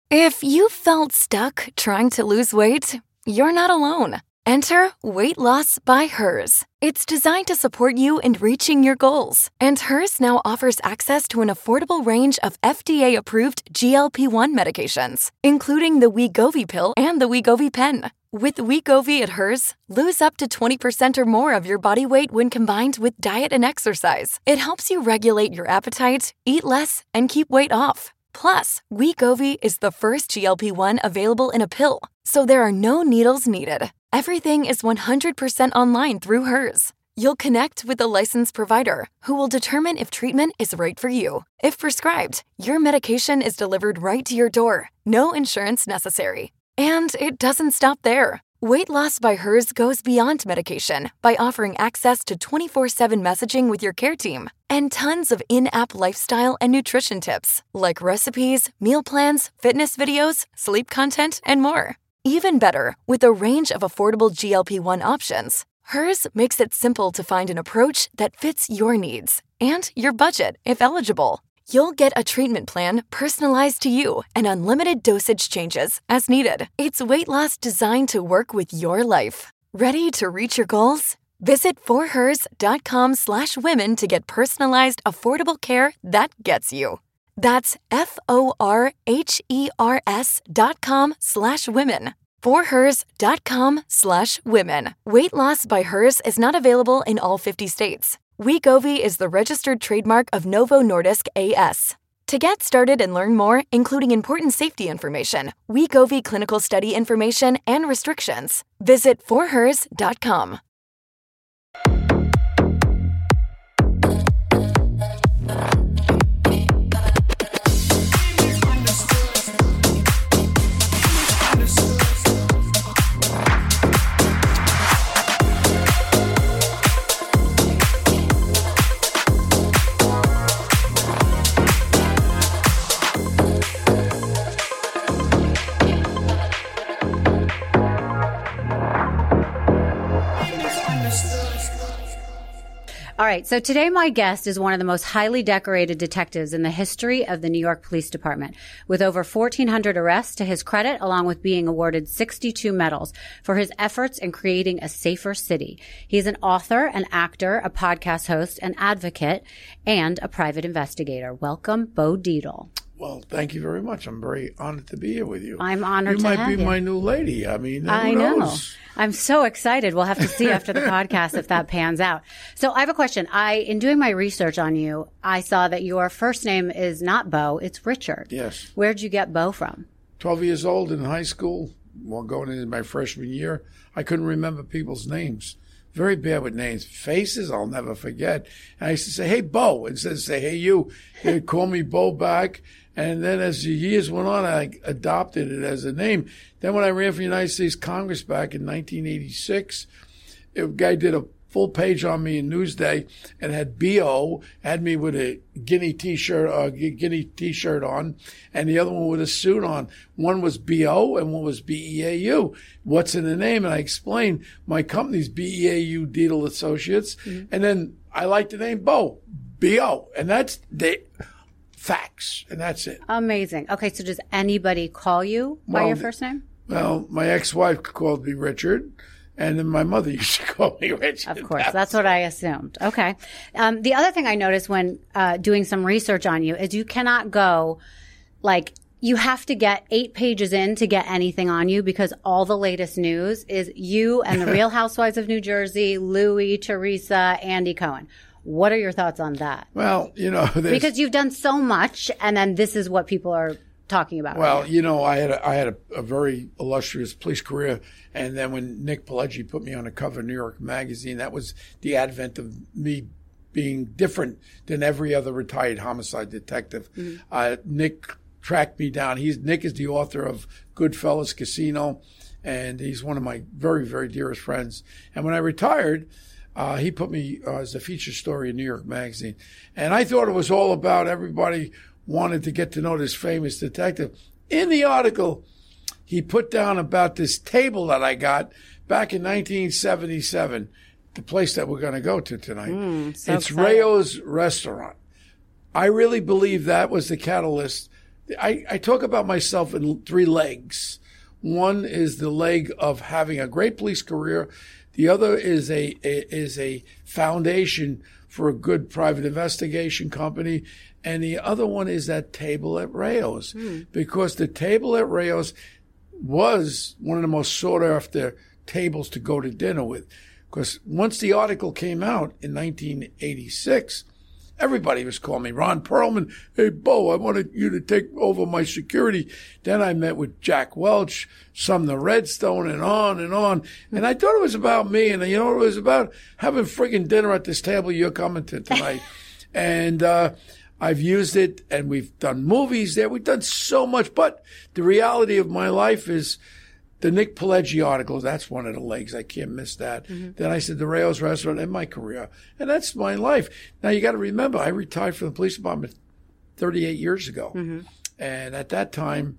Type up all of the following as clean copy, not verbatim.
If you felt stuck trying to lose weight, you're not alone. Enter Weight Loss by Hers. It's designed to support you in reaching your goals. And Hers now offers access to an affordable range of FDA-approved GLP-1 medications, including the Wegovy pill and the Wegovy pen. With Wegovy at Hers, lose up to 20% or more of your body weight when combined with diet and exercise. It helps you regulate your appetite, eat less, and keep weight off. Plus, Wegovy is the first GLP-1 available in a pill, so there are no needles needed. Everything is 100% online through Hers. You'll connect with a licensed provider who will determine if treatment is right for you. If prescribed, your medication is delivered right to your door. No insurance necessary. And it doesn't stop there. Weight Loss by Hers goes beyond medication by offering access to 24/7 messaging with your care team and tons of in-app lifestyle and nutrition tips like recipes, meal plans, fitness videos, sleep content, and more. Even better, with a range of affordable GLP-1 options, Hers makes it simple to find an approach that fits your needs and your budget if eligible. You'll get a treatment plan personalized to you and unlimited dosage changes as needed. It's weight loss designed to work with your life. Ready to reach your goals? Visit forhers.com/women to get personalized, affordable care that gets you. That's forhers.com/women. forhers.com/women. Weight Loss by Hers is not available in all 50 states. Wegovy is the registered trademark of Novo Nordisk A/S. To get started and learn more, including important safety information, Wegovy clinical study information, and restrictions, visit forhers.com. All right, so today my guest is one of the most highly decorated detectives in the history of the New York Police Department, with over 1,400 arrests to his credit, along with being awarded 62 medals for his efforts in creating a safer city. He is an author, an actor, a podcast host, an advocate, and a private investigator. Welcome, Bo Dietl. Well, thank you very much. I'm very honored to be here with you. I'm honored to have you. You might be my new lady. I mean, I who know. knows? I'm so excited. We'll have to see after the podcast if that pans out. So I have a question. In doing my research on you, I saw that your first name is not Bo, it's Richard. Yes. Where'd you get Bo from? 12 years old in high school, while going into my freshman year, I couldn't remember people's names. Very bad with names. Faces, I'll never forget. And I used to say, hey, Bo, instead of say, hey, you. They'd call me Bo back. And then as the years went on, I adopted it as a name. Then when I ran for United States Congress back in 1986, a guy did a full page on me in Newsday and had B.O., had me with a Guinea T-shirt on, and the other one with a suit on. One was B.O. and one was B-E-A-U. What's in the name? And I explained my company's B-E-A-U Dietl Associates. Mm-hmm. And then I like the name Bo, B.O. And that's facts, and that's it. Amazing. Okay, so does anybody call you by your first name? Well, my ex-wife called me Richard, and then my mother used to call me Richard. Of course, that's what I assumed. Okay. The other thing I noticed when doing some research on you is you cannot go, you have to get 8 pages in to get anything on you because all the latest news is you and the Real Housewives of New Jersey, Louis, Teresa, Andy Cohen. What are your thoughts on that? Well, because you've done so much, and then this is what people are talking about. Well, I had a very illustrious police career, and then when Nick Pileggi put me on the cover of New York Magazine, that was the advent of me being different than every other retired homicide detective. Mm-hmm. Nick tracked me down. Nick is the author of Goodfellas, Casino, and he's one of my very, very dearest friends. And when I retired, he put me as a feature story in New York Magazine. And I thought it was all about everybody wanted to get to know this famous detective. In the article, he put down about this table that I got back in 1977, the place that we're going to go to tonight. It's exciting. Rayo's Restaurant. I really believe that was the catalyst I talk about myself in 3 legs. One is the leg of having a great police career. The other is a foundation for a good private investigation company. And the other one is that table at Rao's, because the table at Rao's was one of the most sought after tables to go to dinner with. Because once the article came out in 1986, everybody was calling me, Ron Perlman, hey, Bo, I wanted you to take over my security. Then I met with Jack Welch, Sumner Redstone, and on and on. And I thought it was about me. And you know what it was about? Having friggin' dinner at this table you're coming to tonight. And I've used it, and we've done movies there. We've done so much. But the reality of my life is the Nick Pileggi article, that's one of the legs. I can't miss that. Then I said the Rao's restaurant and my career. And that's my life. Now, you got to remember, I retired from the police department 38 years ago. And at that time,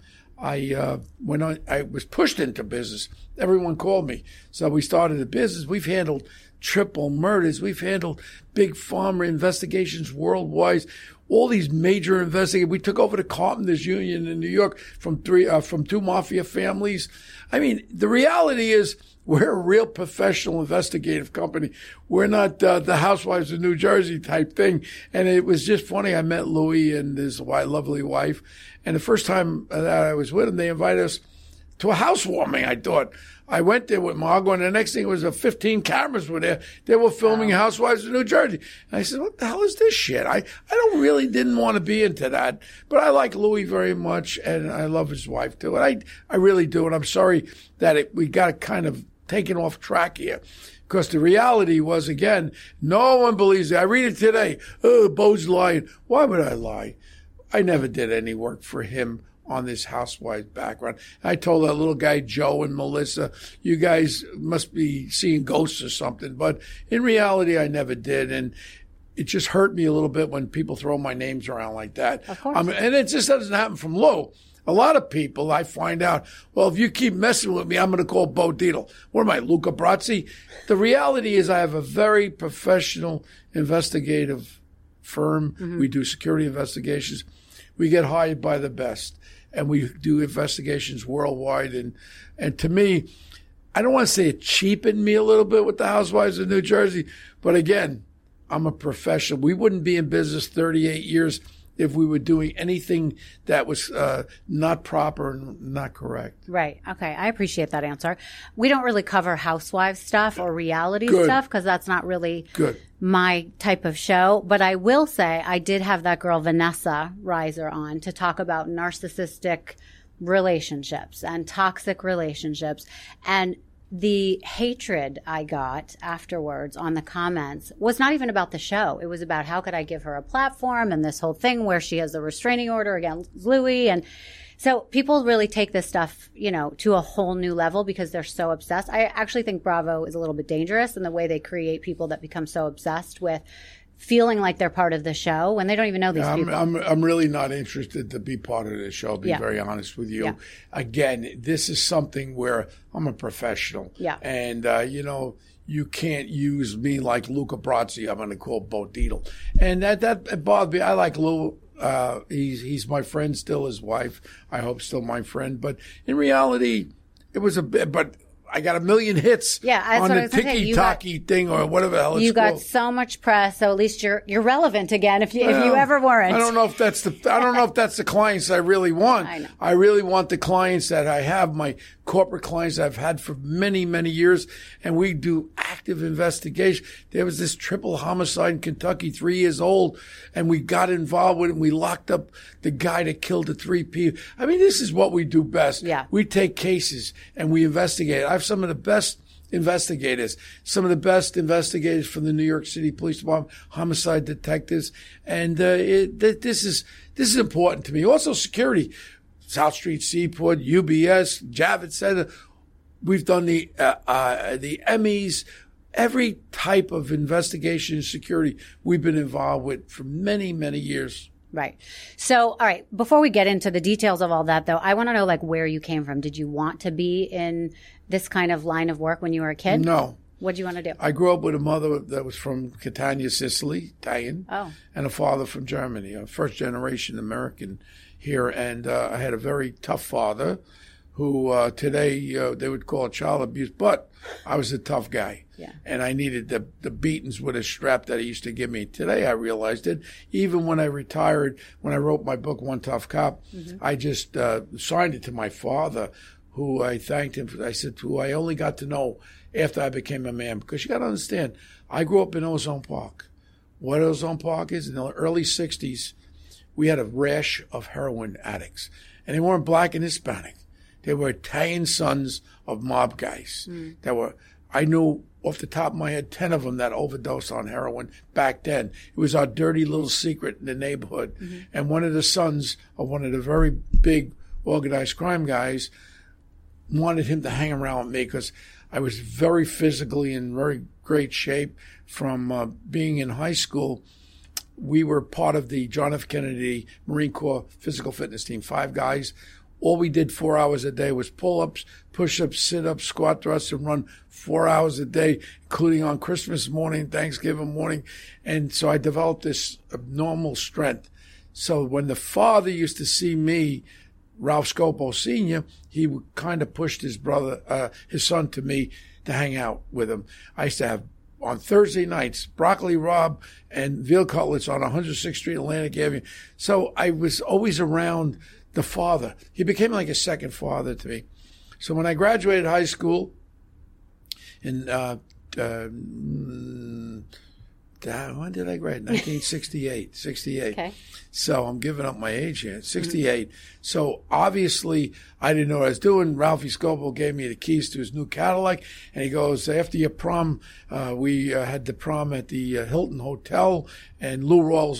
I was pushed into business. Everyone called me. So we started a business. We've handled triple murders. We've handled big pharma investigations worldwide. All these major investigations. We took over the Carpenters Union in New York from 2 mafia families. I mean, the reality is we're a real professional investigative company. We're not the Housewives of New Jersey type thing. And it was just funny. I met Louis and his lovely wife. And the first time that I was with him, they invited us to a housewarming, I thought. I went there with Margot, and the next thing was 15 cameras were there. They were filming Housewives of New Jersey. And I said, what the hell is this shit? I didn't want to be into that. But I like Louis very much, and I love his wife, too. And I really do. And I'm sorry that we got kind of taken off track here. Because the reality was, again, no one believes it. I read it today. Oh, Bo's lying. Why would I lie? I never did any work for him on this housewife background. I told that little guy, Joe and Melissa, you guys must be seeing ghosts or something. But in reality, I never did. And it just hurt me a little bit when people throw my names around like that. Of course. And it just doesn't happen from Lou. A lot of people, I find out, well, if you keep messing with me, I'm going to call Bo Dietl. What am I, Luca Brasi? The reality is I have a very professional investigative firm. We do security investigations. We get hired by the best. And we do investigations worldwide. And to me, I don't want to say it cheapened me a little bit with the Housewives of New Jersey. But again, I'm a professional. We wouldn't be in business 38 years if we were doing anything that was not proper and not correct. Right. Okay. I appreciate that answer. We don't really cover housewives stuff or reality Good. stuff because that's not really Good. my type of show. But I will say I did have that girl, Vanessa Reiser, on to talk about narcissistic relationships and toxic relationships. And the hatred I got afterwards on the comments was not even about the show. It was about how could I give her a platform and this whole thing where she has a restraining order against Louis. And so people really take this stuff, to a whole new level because they're so obsessed. I actually think Bravo is a little bit dangerous in the way they create people that become so obsessed with feeling like they're part of the show when they don't even know these people. I'm really not interested to be part of the show, I'll be very honest with you. Yeah. Again, this is something where I'm a professional. Yeah. And, you can't use me like Luca Brasi. I'm going to call Bo Dietl. And that bothered me. I like Lou. He's my friend, still his wife. I hope still my friend. But in reality, it was but I got 1 million hits on the tiki-taki thing or whatever the hell it's called. You got so much press, so at least you're relevant again if you ever weren't. I don't know if that's the clients I really want. I know. I really want the clients that I have, my corporate clients I've had for many, many years, and we do active investigation. There was this triple homicide in Kentucky, 3 years old, and we got involved with it, and we locked up the guy that killed the 3 people. I mean, this is what we do best. Yeah. We take cases and we investigate. I have some of the best investigators, some of the best investigators from the New York City Police Department, homicide detectives, and this is important to me. Also, security, South Street Seaport, UBS, Javits Center. We've done the Emmys, every type of investigation and security we've been involved with for many, many years. Right. So, all right, before we get into the details of all that, though, I want to know, where you came from. Did you want to be in this kind of line of work when you were a kid? No. What did you want to do? I grew up with a mother that was from Catania, Sicily, Italian, Oh. and a father from Germany, a first-generation American here, and I had a very tough father who today they would call it child abuse, but I was a tough guy. Yeah. And I needed the beatings with a strap that he used to give me. Today I realized it. Even when I retired, when I wrote my book, One Tough Cop, I just signed it to my father, who I thanked him. I said, who I only got to know after I became a man. Because you got to understand, I grew up in Ozone Park. What Ozone Park is, in the early 60s, we had a rash of heroin addicts. And they weren't black and Hispanic. They were Italian sons of mob guys. I knew off the top of my head 10 of them that overdosed on heroin back then. It was our dirty little secret in the neighborhood. And one of the sons of one of the very big organized crime guys wanted him to hang around with me because I was very physically in very great shape from being in high school. We were part of the John F. Kennedy Marine Corps physical fitness team, 5 guys. All we did 4 hours a day was pull-ups, push-ups, sit-ups, squat thrusts, and run 4 hours a day, including on Christmas morning, Thanksgiving morning. And so I developed this abnormal strength. So when the father used to see me, Ralph Scopo Sr., he kind of pushed his son to me to hang out with him. I used to have, on Thursday nights, broccoli rabe and veal cutlets on 106th Street, Atlantic Avenue. So I was always around the father. He became like a second father to me. So when I graduated high school in, when did I graduate? 1968. 68. Okay. So I'm giving up my age here. 68. So obviously I didn't know what I was doing. Ralphie Scopo gave me the keys to his new Cadillac, and he goes, after your prom, we had the prom at the Hilton Hotel, and Lou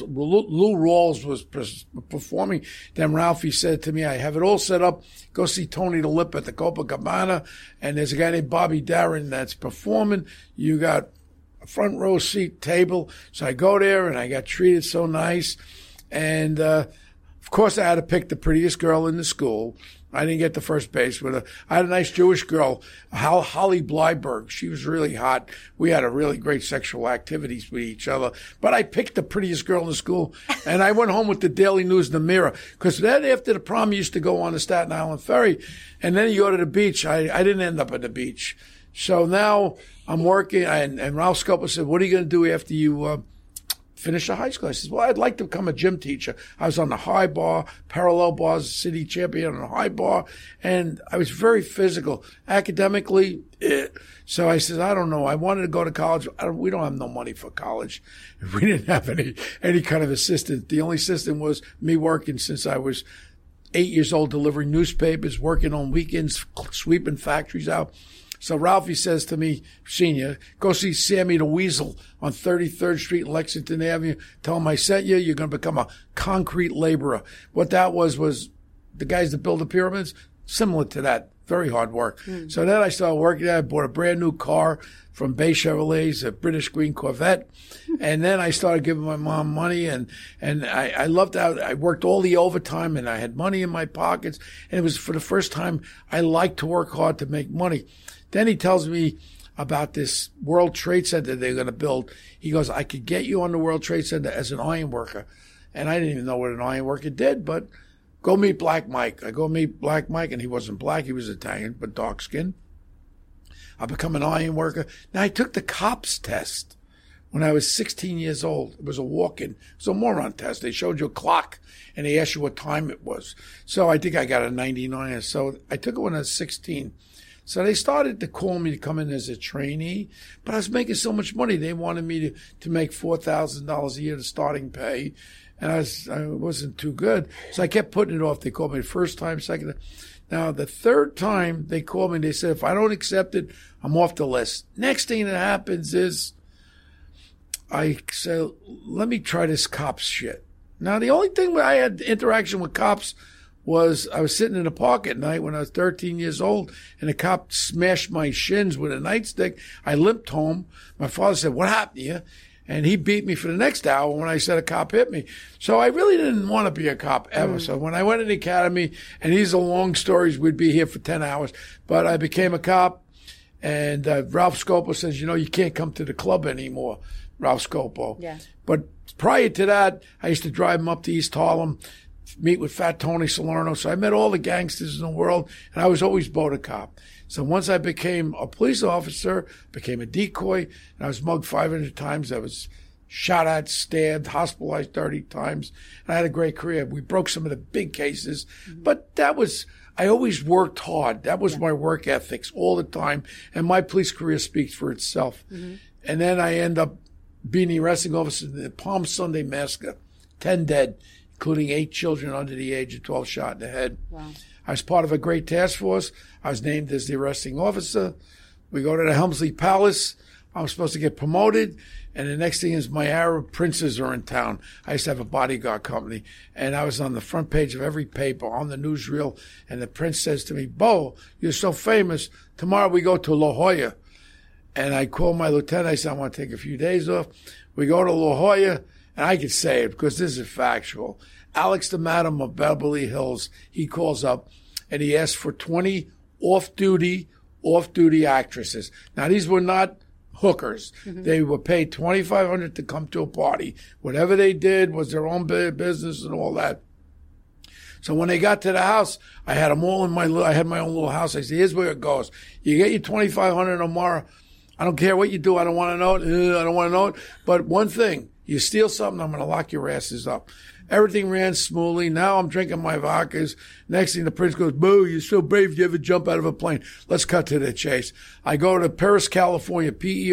Rawls was performing. Then Ralphie said to me, I have it all set up. Go see Tony the Lip at the Copacabana, and there's a guy named Bobby Darin that's performing. You got a front row seat table. So I go there, and I got treated so nice. And, of course, I had to pick the prettiest girl in the school. I didn't get the first base with her. I had a nice Jewish girl, Holly Blyberg. She was really hot. We had a really great sexual activities with each other. But I picked the prettiest girl in the school, and I went home with the Daily News and the Mirror. Because then after the prom, you used to go on the Staten Island Ferry, and then you go to the beach. I didn't end up at the beach. So now I'm working, and Ralph Scopo said, what are you going to do after you finish the high school? I said, well, I'd like to become a gym teacher. I was on the high bar, parallel bars, city champion on the high bar, and I was very physical. Academically, So I said, I don't know. I wanted to go to college. We don't have no money for college. We didn't have any kind of assistant. The only assistant was me working since I was 8 years old, delivering newspapers, working on weekends, sweeping factories out. So Ralphie says to me, Senior, go see Sammy the Weasel on 33rd Street and Lexington Avenue. Tell him I sent you. You're going to become a concrete laborer. What that was the guys that build the pyramids, similar to that. Very hard work. Mm. So then I started working there. I bought a brand new car from Bay Chevrolets, a British Green Corvette. And then I started giving my mom money, and I loved how I worked all the overtime, and I had money in my pockets. And it was for the first time I liked to work hard to make money. Then he tells me about this World Trade Center they're going to build. He goes, I could get you on the World Trade Center as an iron worker. And I didn't even know what an iron worker did, but go meet Black Mike. I go meet Black Mike, and he wasn't black. He was Italian, but dark skinned. I become an iron worker. Now, I took the COPS test when I was 16 years old. It was a walk-in. It was a moron test. They showed you a clock, and they asked you what time it was. So I think I got a 99. So I took it when I was 16. So they started to call me to come in as a trainee, but I was making so much money. They wanted me to make $4,000 a year, the starting pay, and I wasn't too good. So I kept putting it off. They called me the first time, second time. Now, the third time they called me, they said, if I don't accept it, I'm off the list. Next thing that happens is I said, let me try this COPS shit. Now, the only thing where I had interaction with cops was I was sitting in the park at night when I was 13 years old, and a cop smashed my shins with a nightstick. I limped home. My father said, what happened to you? And he beat me for the next hour when I said a cop hit me. So I really didn't want to be a cop ever. Mm. So when I went to the academy, and these are long stories, we'd be here for 10 hours, but I became a cop. And Ralph Scopo says, you can't come to the club anymore, Ralph Scopo. Yeah. But prior to that, I used to drive him up to East Harlem meet with Fat Tony Salerno. So I met all the gangsters in the world, and I was always boat a cop. So once I became a police officer, became a decoy, and I was mugged 500 times. I was shot at, stabbed, hospitalized 30 times. And I had a great career. We broke some of the big cases, but I always worked hard. That was my work ethics all the time. And my police career speaks for itself. And then I end up being the arresting officer in the Palm Sunday massacre, 10 dead, including 8 children under the age of 12 shot in the head. Wow. I was part of a great task force. I was named as the arresting officer. We go to the Helmsley Palace. I'm supposed to get promoted. And the next thing is my Arab princes are in town. I used to have a bodyguard company. And I was on the front page of every paper, on the newsreel. And the prince says to me, Bo, you're so famous. Tomorrow we go to La Jolla. And I call my lieutenant. I said, I want to take a few days off. We go to La Jolla. And I could say it because this is factual. Alex the Madam of Beverly Hills, he calls up and he asks for 20 off-duty actresses. Now, these were not hookers. They were paid $2,500 to come to a party. Whatever they did was their own business and all that. So when they got to the house, I had them all I had my own little house. I said, here's where it goes. You get your $2,500 tomorrow. I don't care what you do. I don't want to know it. I don't want to know it. But one thing, you steal something, I'm going to lock your asses up. Everything ran smoothly. Now I'm drinking my vodkas. Next thing the prince goes, Boo, you're so brave. Did you ever jump out of a plane? Let's cut to the chase. I go to Perris, California,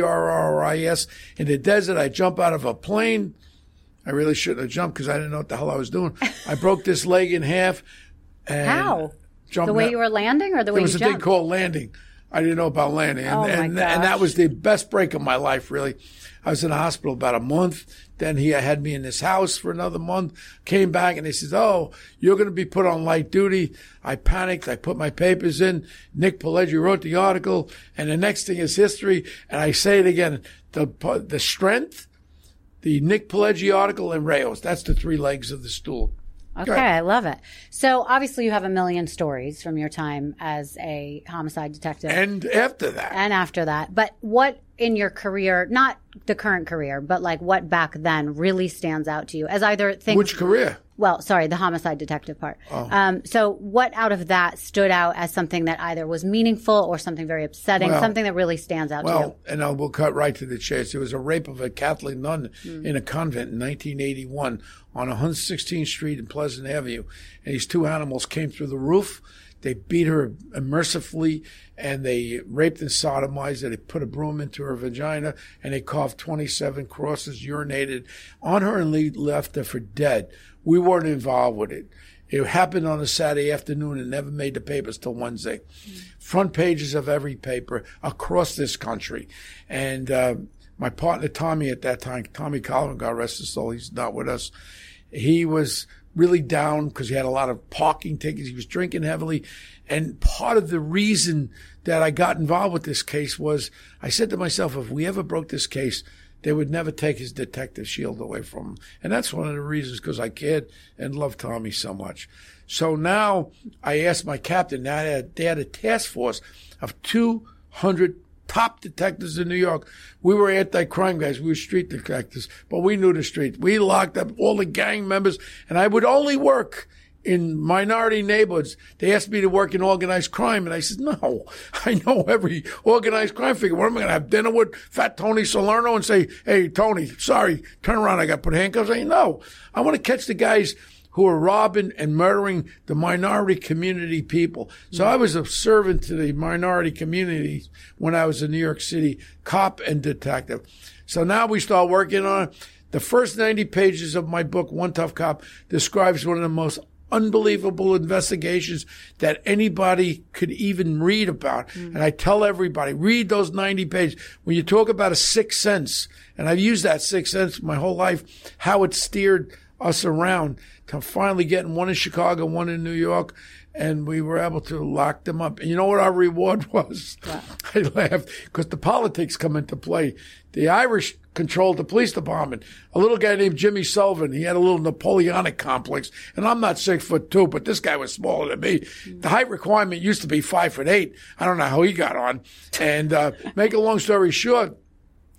Perris. In the desert, I jump out of a plane. I really shouldn't have jumped because I didn't know what the hell I was doing. I broke this leg in half. And how? The way you were landing or the way you jumped? There was a thing called landing. I didn't know about landing. And that was the best break of my life, really. I was in the hospital about a month. Then he had me in his house for another month. Came back and he says, oh, you're going to be put on light duty. I panicked. I put my papers in. Nick Pileggi wrote the article. And the next thing is history. And I say it again, the strength, the Nick Pileggi article, and Rayos. That's the 3 legs of the stool. Okay, I love it. So obviously you have a million stories from your time as a homicide detective. And after that. But what in your career, not the current career, but like what back then really stands out to you as either things... Which career? Well, sorry, the homicide detective part. Oh. So what out of that stood out as something that either was meaningful or something very upsetting, something that really stands out to you? Well, and we'll cut right to the chase. There was a rape of a Catholic nun in a convent in 1981 on 116th Street in Pleasant Avenue. And these 2 animals came through the roof. They beat her mercifully, and they raped and sodomized her. They put a broom into her vagina, and they carved 27 crosses, urinated on her, and left her for dead. We weren't involved with it. It happened on a Saturday afternoon and never made the papers till Wednesday. Front pages of every paper across this country. And my partner, Tommy, at that time, Tommy Colvin, God rest his soul, he's not with us. He was really down because he had a lot of parking tickets. He was drinking heavily. And part of the reason that I got involved with this case was I said to myself, if we ever broke this case, they would never take his detective shield away from him. And that's one of the reasons, because I cared and loved Tommy so much. So now I asked my captain, they had a task force of 200 top detectives in New York. We were anti-crime guys. We were street detectives, but we knew the street. We locked up all the gang members, and I would only work in minority neighborhoods. They asked me to work in organized crime, and I said, no, I know every organized crime figure. What am I going to have dinner with Fat Tony Salerno and say, hey, Tony, sorry, turn around, I got to put handcuffs on you? No, I want to catch the guys who are robbing and murdering the minority community people. So I was a servant to the minority communities when I was in New York City, cop and detective. So now we start working on it. The first 90 pages of my book, One Tough Cop, describes one of the most unbelievable investigations that anybody could even read about. And I tell everybody, read those 90 pages. When you talk about a sixth sense, and I've used that sixth sense my whole life, how it steered us around to finally getting one in Chicago, one in New York, and we were able to lock them up. And you know what our reward was? Wow. I laughed because the politics come into play. The Irish controlled the police department. A little guy named Jimmy Sullivan, he had a little Napoleonic complex, and I'm not 6'2", but this guy was smaller than me. The height requirement used to be 5'8". I don't know how he got on. And make a long story short,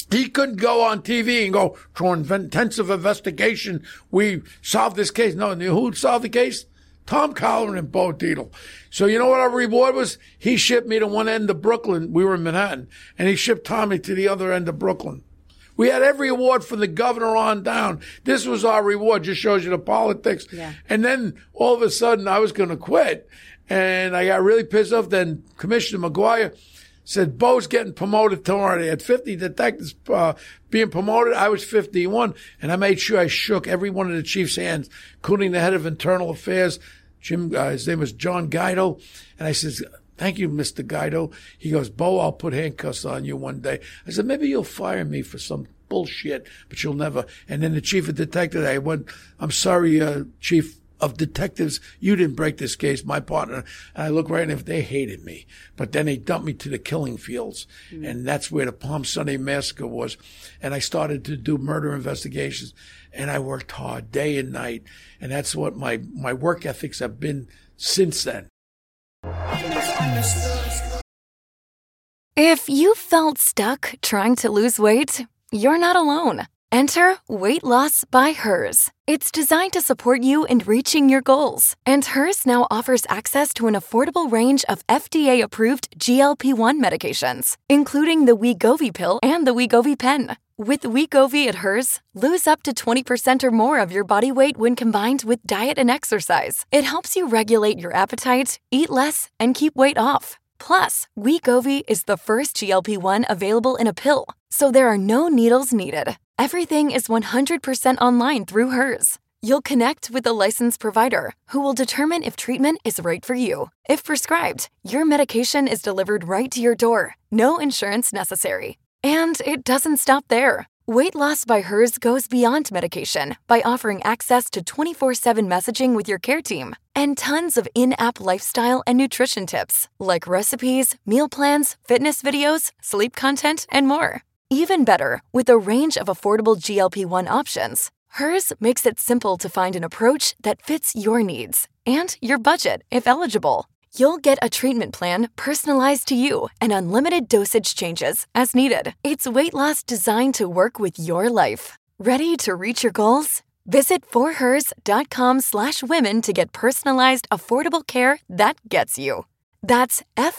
He couldn't go on TV and go, through intensive investigation, we solved this case. No, who solved the case? Tom Collin and Bo Dietl. So you know what our reward was? He shipped me to one end of Brooklyn. We were in Manhattan. And he shipped Tommy to the other end of Brooklyn. We had every award from the governor on down. This was our reward. Just shows you the politics. Yeah. And then all of a sudden I was going to quit. And I got really pissed off. Then Commissioner McGuire said, Bo's getting promoted tomorrow. They had 50 detectives being promoted. I was 51. And I made sure I shook every one of the chief's hands, including the head of internal affairs. His name was John Guido. And I said, thank you, Mr. Guido. He goes, Bo, I'll put handcuffs on you one day. I said, maybe you'll fire me for some bullshit, but you'll never. And then the chief of detectives, I went, I'm sorry, Chief of Detectives, you didn't break this case, my partner. And I look right at them, they hated me. But then they dumped me to the killing fields. Mm-hmm. And that's where the Palm Sunday massacre was. And I started to do murder investigations. And I worked hard day and night. And that's what my work ethics have been since then. If you felt stuck trying to lose weight, you're not alone. Enter Weight Loss by Hers. It's designed to support you in reaching your goals. And Hers now offers access to an affordable range of FDA-approved GLP-1 medications, including the Wegovy pill and the Wegovy pen. With Wegovy at Hers, lose up to 20% or more of your body weight when combined with diet and exercise. It helps you regulate your appetite, eat less, and keep weight off. Plus, Wegovy is the first GLP-1 available in a pill, so there are no needles needed. Everything is 100% online through Hers. You'll connect with a licensed provider who will determine if treatment is right for you. If prescribed, your medication is delivered right to your door. No insurance necessary. And it doesn't stop there. Weight Loss by Hers goes beyond medication by offering access to 24/7 messaging with your care team and tons of in-app lifestyle and nutrition tips like recipes, meal plans, fitness videos, sleep content, and more. Even better, with a range of affordable GLP-1 options, Hers makes it simple to find an approach that fits your needs and your budget if eligible. You'll get a treatment plan personalized to you and unlimited dosage changes as needed. It's weight loss designed to work with your life. Ready to reach your goals? Visit forhers.com/women to get personalized, affordable care that gets you. That's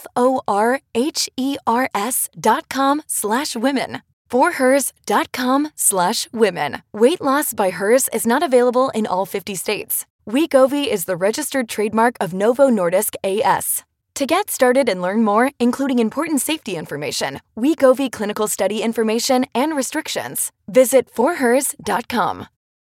forhers.com/women. forhers.com/women. Weight Loss by Hers is not available in all 50 states. Wegovy is the registered trademark of Novo Nordisk A.S. To get started and learn more, including important safety information, Wegovy clinical study information, and restrictions, visit forhers.com.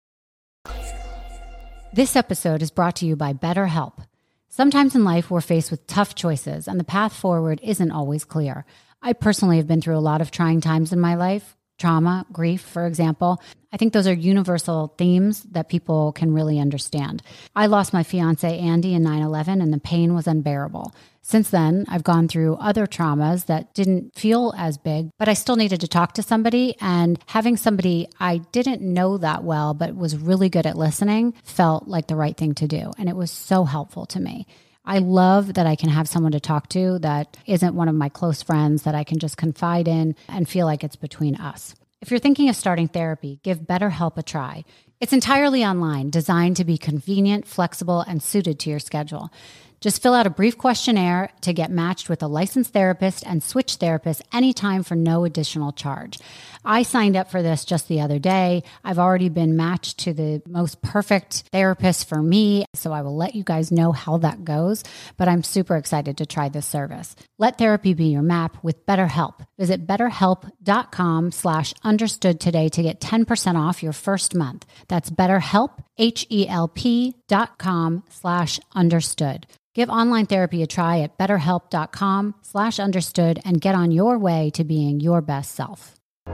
This episode is brought to you by BetterHelp. Sometimes in life, we're faced with tough choices, and the path forward isn't always clear. I personally have been through a lot of trying times in my life. Trauma, grief, for example. I think those are universal themes that people can really understand. I lost my fiance, Andy, in 9/11, and the pain was unbearable. Since then, I've gone through other traumas that didn't feel as big, but I still needed to talk to somebody, and having somebody I didn't know that well, but was really good at listening, felt like the right thing to do. And it was so helpful to me. I love that I can have someone to talk to that isn't one of my close friends that I can just confide in and feel like it's between us. If you're thinking of starting therapy, give BetterHelp a try. It's entirely online, designed to be convenient, flexible, and suited to your schedule. Just fill out a brief questionnaire to get matched with a licensed therapist and switch therapists anytime for no additional charge. I signed up for this just the other day. I've already been matched to the most perfect therapist for me, so I will let you guys know how that goes, but I'm super excited to try this service. Let therapy be your map with BetterHelp. Visit betterhelp.com/understood today to get 10% off your first month. That's BetterHelp, HELP.com/understood. Give online therapy a try at betterhelp.com/understood and get on your way to being your best self.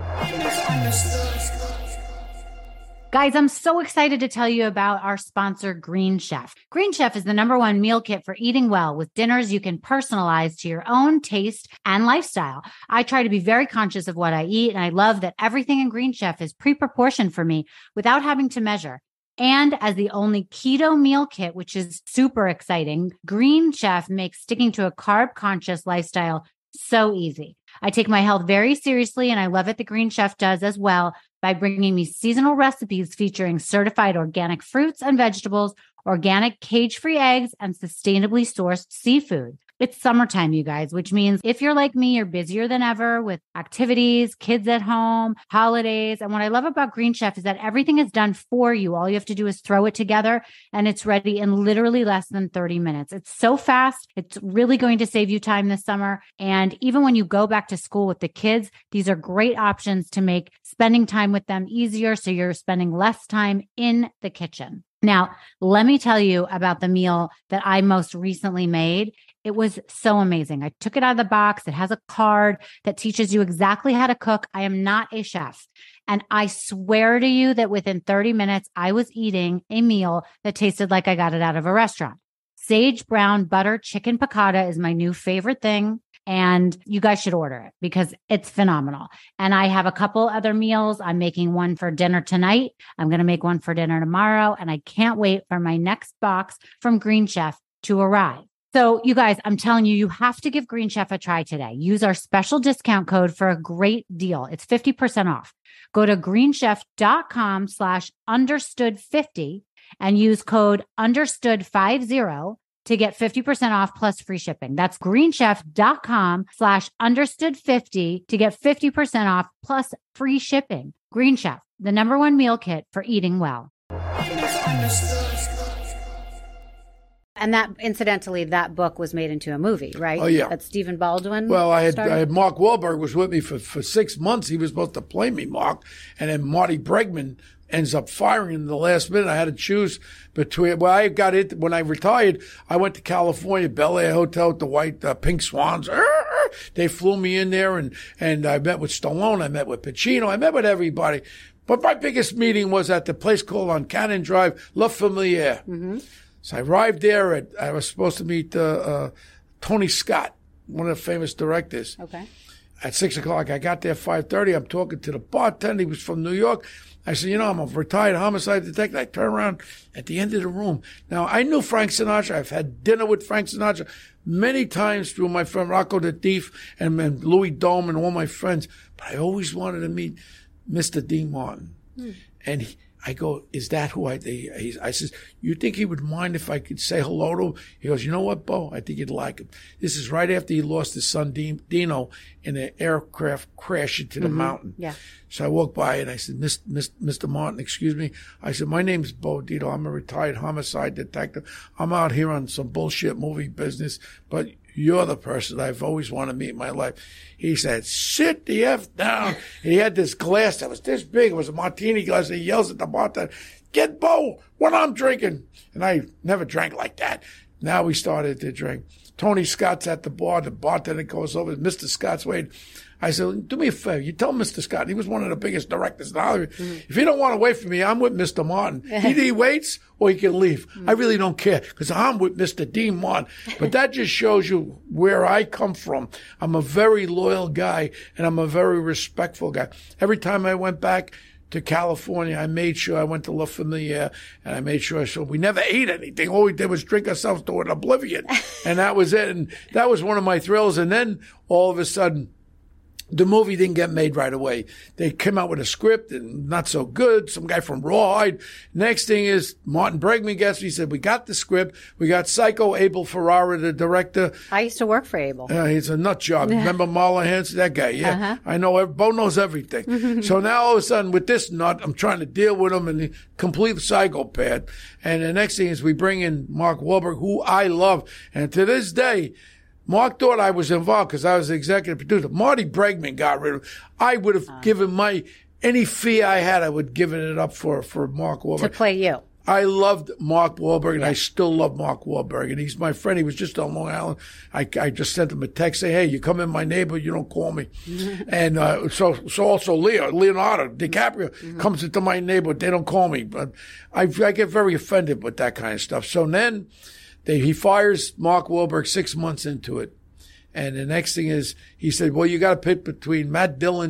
Guys, I'm so excited to tell you about our sponsor, Green Chef. Green Chef is the #1 meal kit for eating well, with dinners you can personalize to your own taste and lifestyle. I try to be very conscious of what I eat, and I love that everything in Green Chef is pre-proportioned for me without having to measure. And as the only keto meal kit, which is super exciting, Green Chef makes sticking to a carb-conscious lifestyle so easy. I take my health very seriously, and I love it. The Green Chef does as well by bringing me seasonal recipes featuring certified organic fruits and vegetables, organic cage-free eggs, and sustainably sourced seafood. It's summertime, you guys, which means if you're like me, you're busier than ever with activities, kids at home, holidays. And what I love about Green Chef is that everything is done for you. All you have to do is throw it together and it's ready in literally less than 30 minutes. It's so fast. It's really going to save you time this summer. And even when you go back to school with the kids, these are great options to make spending time with them easier. So you're spending less time in the kitchen. Now, let me tell you about the meal that I most recently made. It was so amazing. I took it out of the box. It has a card that teaches you exactly how to cook. I am not a chef. And I swear to you that within 30 minutes, I was eating a meal that tasted like I got it out of a restaurant. Sage brown butter chicken piccata is my new favorite thing. And you guys should order it because it's phenomenal. And I have a couple other meals. I'm making one for dinner tonight. I'm going to make one for dinner tomorrow. And I can't wait for my next box from Green Chef to arrive. So you guys, I'm telling you, you have to give Green Chef a try today. Use our special discount code for a great deal. It's 50% off. Go to greenchef.com/understood50 and use code understood50 to get 50% off plus free shipping. That's greenchef.com/understood50 to get 50% off plus free shipping. Green Chef, the #1 meal kit for eating well. And that, incidentally, that book was made into a movie, right? Oh, yeah. That Stephen Baldwin. Well, I had Mark Wahlberg was with me for 6 months. He was supposed to play me, Mark. And then Marty Bregman ends up firing in the last minute. I had to choose between, well, I got it when I retired. I went to California, Bel Air Hotel with the white Pink Swans. They flew me in there and I met with Stallone. I met with Pacino. I met with everybody. But my biggest meeting was at the place called on Cannon Drive, La Familia. Mm-hmm. So I arrived there I was supposed to meet Tony Scott, one of the famous directors. Okay. At 6 o'clock, I got there 5:30. I'm talking to the bartender. He was from New York. I said, I'm a retired homicide detective. I turn around at the end of the room. Now, I knew Frank Sinatra. I've had dinner with Frank Sinatra many times through my friend Rocco the Thief and Louis Dome and all my friends. But I always wanted to meet Mr. Dean Martin. And I go, is that who I says, you think he would mind if I could say hello to him? He goes, you know what, Bo? I think you'd like him. This is right after he lost his son, Dino, in an aircraft crash into the mountain. Yeah. So I walked by and I said, Mr. Martin, excuse me. I said, my name's Bo Dino. I'm a retired homicide detective. I'm out here on some bullshit movie business, but you're the person I've always wanted to meet in my life. He said, sit the F down. And he had this glass that was this big. It was a martini glass. And he yells at the bartender, get Bo what I'm drinking. And I never drank like that. Now we started to drink. Tony Scott's at the bar. The bartender goes over, Mr. Scott's waiting. I said, do me a favor. You tell Mr. Scott, he was one of the biggest directors in Hollywood. Mm-hmm. If he don't want to wait for me, I'm with Mr. Martin. Either he waits or he can leave. Mm-hmm. I really don't care because I'm with Mr. Dean Martin. But that just shows you where I come from. I'm a very loyal guy and I'm a very respectful guy. Every time I went back to California, I made sure I went to La Familia and I made sure we never ate anything. All we did was drink ourselves to an oblivion. And that was it. And that was one of my thrills. And then all of a sudden, the movie didn't get made right away. They came out with a script and not so good. Some guy from Rawhide. Next thing is Martin Bregman gets me. He said, we got the script. We got Psycho, Abel Ferrara, the director. I used to work for Abel. He's a nut job. Remember Marlon Hanson? That guy. Yeah. Uh-huh. I know. Bo knows everything. So now all of a sudden with this nut, I'm trying to deal with him and the complete psychopath. And the next thing is we bring in Mark Wahlberg, who I love. And to this day, Mark thought I was involved because I was the executive producer. Marty Bregman got rid of. I would have given any fee I had. I would given it up for Mark Wahlberg to play you. I loved Mark Wahlberg, and I still love Mark Wahlberg. And he's my friend. He was just on Long Island. I just sent him a text saying, "Hey, you come in my neighborhood, you don't call me." And so also Leonardo DiCaprio comes into my neighborhood. They don't call me, but I get very offended with that kind of stuff. So then. He fires Mark Wahlberg 6 months into it. And the next thing is, he said, well, you got to pick between Matt Dillon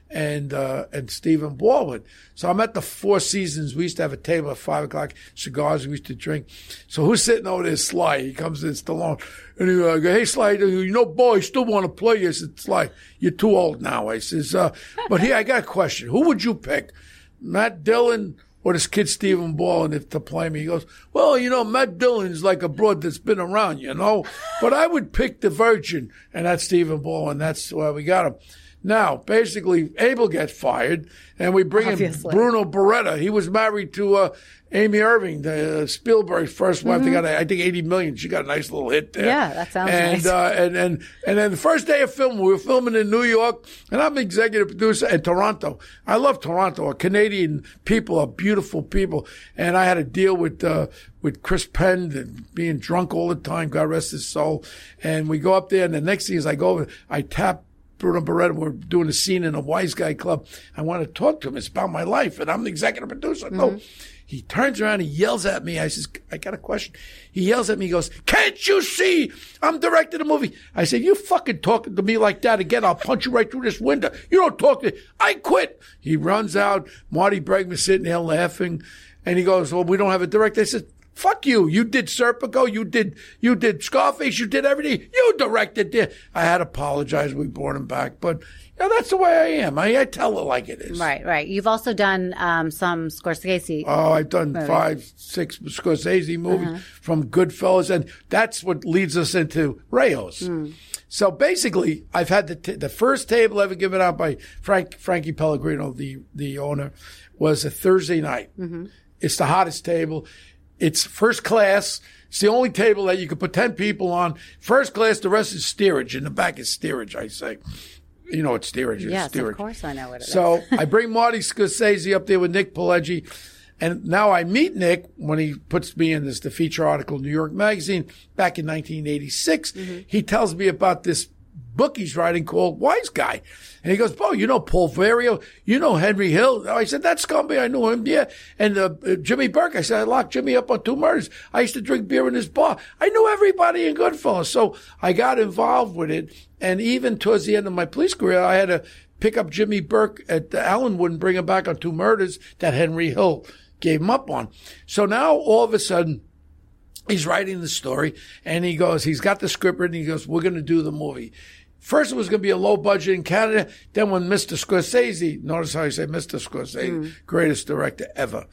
and Stephen Baldwin. So I'm at the Four Seasons. We used to have a table at 5 o'clock, cigars we used to drink. So who's sitting over there? Sly. He comes in, Stallone. And he goes, hey, Sly, you know, boy, I still want to play. I said, Sly, you're too old now. I says, but here, I got a question. Who would you pick? Matt Dillon or this kid Stephen Baldwin to play me? He goes, well, you know, Matt Dillon's like a broad that's been around, you know. But I would pick the virgin, and that's Stephen Baldwin. That's why we got him. Now, basically, Abel gets fired, and we bring in Bruno Beretta. He was married to Amy Irving, Spielberg's first wife. They got, I think, $80 million. She got a nice little hit there. Yeah, that sounds nice. And then the first day of filming, we were filming in New York, and I'm executive producer in Toronto. I love Toronto. Our Canadian people are beautiful people, and I had a deal with Chris Penn and being drunk all the time. God rest his soul. And we go up there, and the next thing is I go over, I tap Bruno Beretta. We're doing a scene in a Wise Guy Club. I want to talk to him. It's about my life, and I'm the executive producer. No. He turns around, he yells at me. I says, I got a question. He yells at me, he goes, can't you see I'm directing a movie? I said, you fucking talking to me like that again, I'll punch you right through this window. You don't talk to me. I quit. He runs out. Marty Bregman sitting there laughing, and he goes, well, we don't have a director. I said, fuck you. You did Serpico. You did Scarface. You did everything. You directed it. I had to apologize. We brought him back. But, you know, that's the way I am. I tell it like it is. Right. You've also done some Scorsese. Oh, I've done movies. 5, 6 Scorsese movies from Goodfellas. And that's what leads us into Rayos. So basically, I've had the first table ever given out by Frankie Pellegrino, the owner, was a Thursday night. It's the hottest table. It's first class. It's the only table that you could put 10 people on. First class, the rest is steerage. In the back is steerage, I say. You know what steerage is. Yes, steerage. Of course I know what it is. So I bring Marty Scorsese up there with Nick Pileggi. And now I meet Nick when he puts me in the feature article in New York Magazine back in 1986. He tells me about this book he's writing called Wise Guy. And he goes, Bo, you know Paul Vario, you know Henry Hill. I said, that's Scumbag. I knew him, yeah. And Jimmy Burke, I said, I locked Jimmy up on 2 murders. I used to drink beer in his bar. I knew everybody in Goodfellas. So I got involved with it. And even towards the end of my police career, I had to pick up Jimmy Burke at Allenwood and bring him back on 2 murders that Henry Hill gave him up on. So now all of a sudden, he's writing the story, and he goes, he's got the script written, he goes, we're going to do the movie. First, it was going to be a low budget in Canada. Then when Mr. Scorsese, notice how I say Mr. Scorsese, greatest director ever.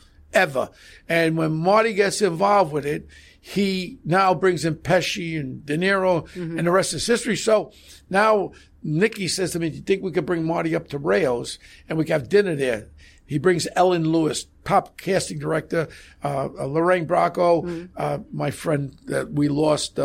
And when Marty gets involved with it, he now brings in Pesci and De Niro, and the rest is history. So now Nicky says to me, do you think we could bring Marty up to Rayos and we could have dinner there? He brings Ellen Lewis, top casting director, Lorraine Bracco, my friend that we lost,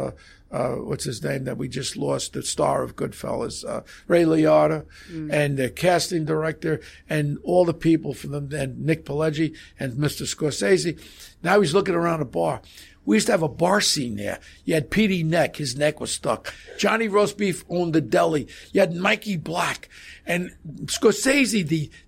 what's his name that we just lost, the star of Goodfellas, Ray Liotta, and the casting director, and all the people from them, and Nick Pileggi and Mr. Scorsese. Now he's looking around the bar. We used to have a bar scene there. You had Petey Neck. His neck was stuck. Johnny Roastbeef owned the deli. You had Mikey Black. And Scorsese,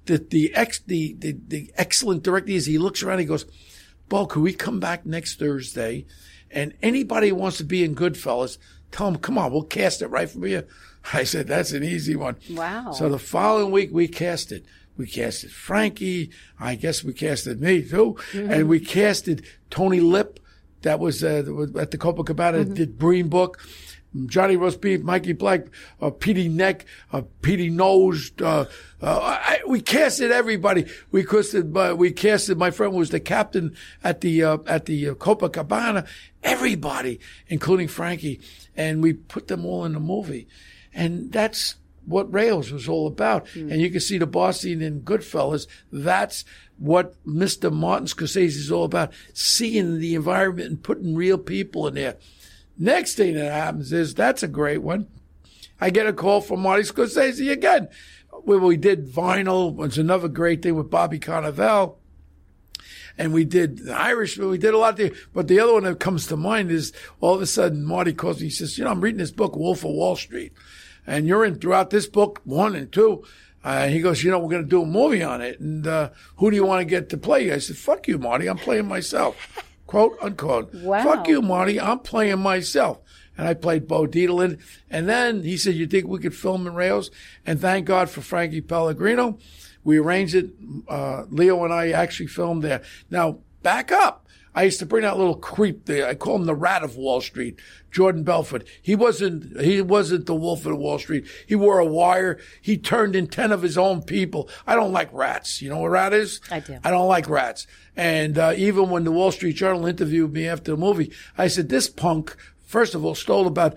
the excellent director is, he looks around, he goes, Bo, could we come back next Thursday? And anybody who wants to be in Goodfellas, tell them, come on, we'll cast it right from here. I said, that's an easy one. Wow. So the following week, we cast it. We casted Frankie. I guess we casted me, too. And we casted Tony Lip. That was at the Copacabana, did Green Book. Johnny Roastbeef, Mikey Black, Petey Neck, Petey Nose. We casted everybody. We casted my friend who was the captain at the Copacabana. Everybody, including Frankie. And we put them all in the movie. And that's what Rayos was all about. And you can see the bar scene in Goodfellas. That's what Mr. Martin Scorsese is all about. Seeing the environment and putting real people in there. Next thing that happens is, that's a great one. I get a call from Marty Scorsese again. We did Vinyl, was another great thing with Bobby Cannavale. And we did The Irishman. We did a lot of things. But the other one that comes to mind is, all of a sudden, Marty calls me. He says, I'm reading this book, Wolf of Wall Street. And you're in throughout this book, 1 and 2. He goes, we're going to do a movie on it. And who do you want to get to play? I said, fuck you, Marty. I'm playing myself. Quote, unquote. Wow. Fuck you, Marty. I'm playing myself. and I played Bo Dietl in it. And then he said, you think we could film in Rails? And thank God for Frankie Pellegrino. We arranged it. Leo and I actually filmed there. Now, back up. I used to bring that little creep there. I call him the Rat of Wall Street, Jordan Belfort. He wasn't the Wolf of Wall Street. He wore a wire. He turned in 10 of his own people. I don't like rats. You know what a rat is? I do. I don't like rats. And even when the Wall Street Journal interviewed me after the movie, I said, this punk, first of all, stole about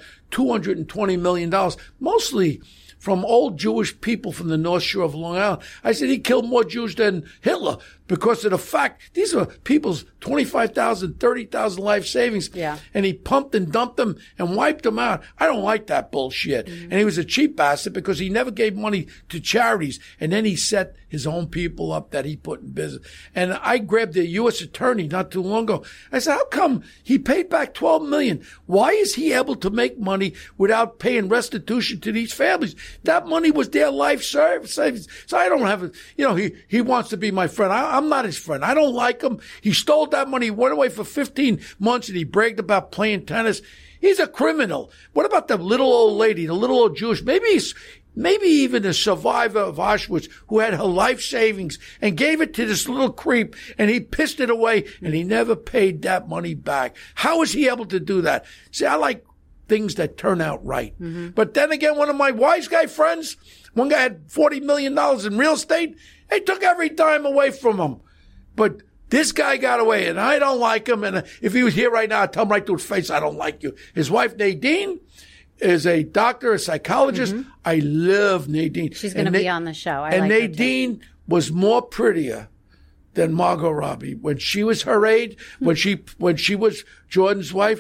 $220 million, mostly from old Jewish people from the North Shore of Long Island. I said he killed more Jews than Hitler because of the fact these are people's 25,000, 30,000 life savings. Yeah. And he pumped and dumped them and wiped them out. I don't like that bullshit. Mm-hmm. And he was a cheap bastard because he never gave money to charities. And then he set his own people up that he put in business. And I grabbed the U.S. attorney not too long ago. I said, how come he paid back $12 million? Why is he able to make money without paying restitution to these families? That money was their life savings. So I don't have he wants to be my friend. I'm not his friend. I don't like him. He stole that money. He went away for 15 months and he bragged about playing tennis. He's a criminal. What about the little old lady, the little old Jewish? Maybe even a survivor of Auschwitz who had her life savings and gave it to this little creep and he pissed it away and he never paid that money back. How is he able to do that? See, I like things that turn out right. Mm-hmm. But then again, one of my wise guy friends, one guy had $40 million in real estate. They took every dime away from him. But this guy got away, and I don't like him. And if he was here right now, I'd tell him right to his face, I don't like you. His wife, Nadine, is a doctor, a psychologist. Mm-hmm. I love Nadine. She's going to be on the show. Nadine was more prettier than Margot Robbie. When she was her age, when she was Jordan's wife,